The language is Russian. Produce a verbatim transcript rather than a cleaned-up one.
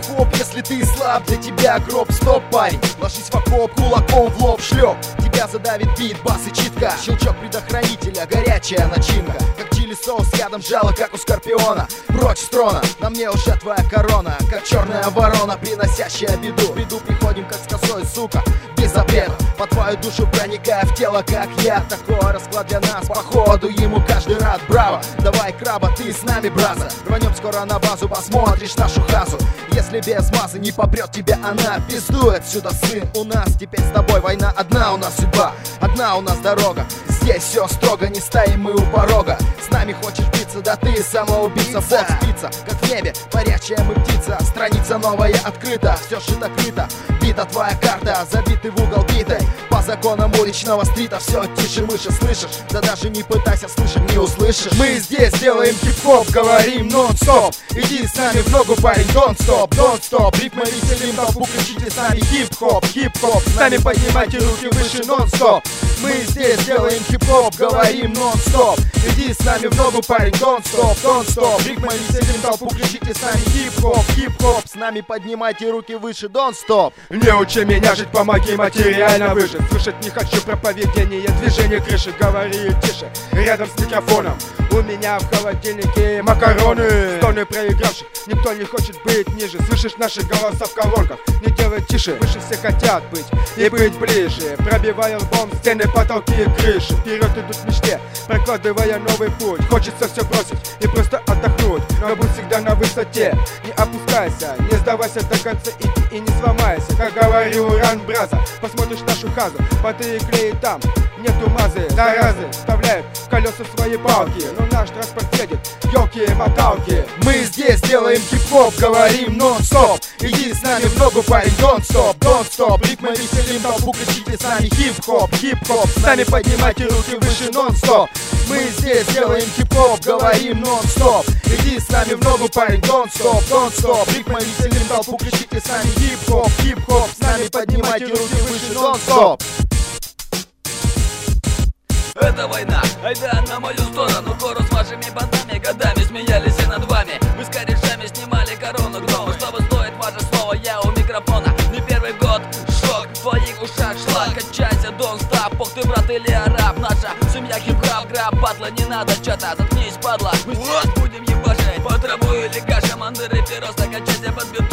хип-хоп, если ты слаб, для тебя гроб. Стоп, парень, ложись в окоп, кулаком в лоб шлеп. Тебя задавит бит, бас и читка. Щелчок предохранителя, горячая начинка. Как чили соус, ядом жало, как у скорпиона. Прочь с трона, на мне уже твоя корона. Как черная ворона, приносящая беду. В беду приходим, как с косой, сука, без обеда. По твою душу проникая в тело, как я. Такой расклад для нас, походу ему каждый рад. Браво, давай краба, ты с нами, браза. Рванем скоро на базу, посмотришь нашу хазу. Если без массы не попрет тебя она, пиздуй отсюда, сын, у нас теперь с тобой война. Одна у нас судьба, одна у нас дорога. Здесь все строго, не стоим мы у порога. С нами хочешь биться, да ты самоубийца. Бог спится, как в небе, парящая мы птица. Страница новая открыта, все шито крыто. Бита твоя карта, забитый в угол битой. По законам уличного стрита все тише мыши, слышишь? Да даже не пытайся слышать, не услышишь. Мы здесь делаем хип-хоп, говорим нон-стоп. Иди с нами в ногу, парень, don't stop, don't stop. Ритмы веселим толпу, кричите с нами хип-хоп, хип-хоп. С нами поднимайте руки выше, нон-стоп. Мы здесь делаем хип-хоп, говорим нон-стоп. Иди с нами в ногу, парень, don't stop, don't stop. Ритмы веселим толпу, кричите с нами хип-хоп, хип-хоп. С нами поднимайте руки выше, don't stop. Не учи меня жить, помоги материально выжить. Слышать не хочу проповедение, движение крыши. Говори тише, рядом с микрофоном. У меня в холодильнике макароны. Стоны проигравших, никто не хочет быть ниже. Слышишь наши голоса в колонках, не делай тише. Выше все хотят быть и быть ближе. Пробивая лбом стены, потолки и крыши. Вперед идут в мечте, прокладывая новый путь. Хочется все бросить и просто отдохнуть, но будь всегда на высоте. Не опускайся, не сдавайся до конца, иди и не сломайся. Как говорю Ран Браза, посмотришь нашу хазу, поты и клей там нету мазы. Заразы вставляют в колеса свои палки, но наш транспорт едет, елки-моталки. Мы здесь делаем хип-хоп, говорим нон-стоп. Иди с нами в ногу, парень, don't stop, don't stop. Ритмы веселим толпу, кричите с нами хип-хоп, хип-хоп. С нами поднимайте руки выше, нон-стоп. Мы здесь делаем хип-хоп, говорим нон-стоп. Иди с нами в ногу, парень, don't stop, don't stop. Ритмы веселим толпу, кричите с нами хип-хоп, хип-хоп. С нами поднимайте руки выше, нон-стоп. Это война, айда на мою сторону. Хору с вашими бандами, годами смеялись и над вами. Мы с корешами снимали корону гнома. Что бы стоит ваше слово, я у микрофона. Не первый год, шок в твоих ушах шлак. Качайся, don't stop, пох ты брат или араб. Наша семья хип-хап, граб, батла, не надо чата. Заткнись, падла, мы здесь будем ебашить. По траву или каша, мандыры, пирос, качайся, подбирай.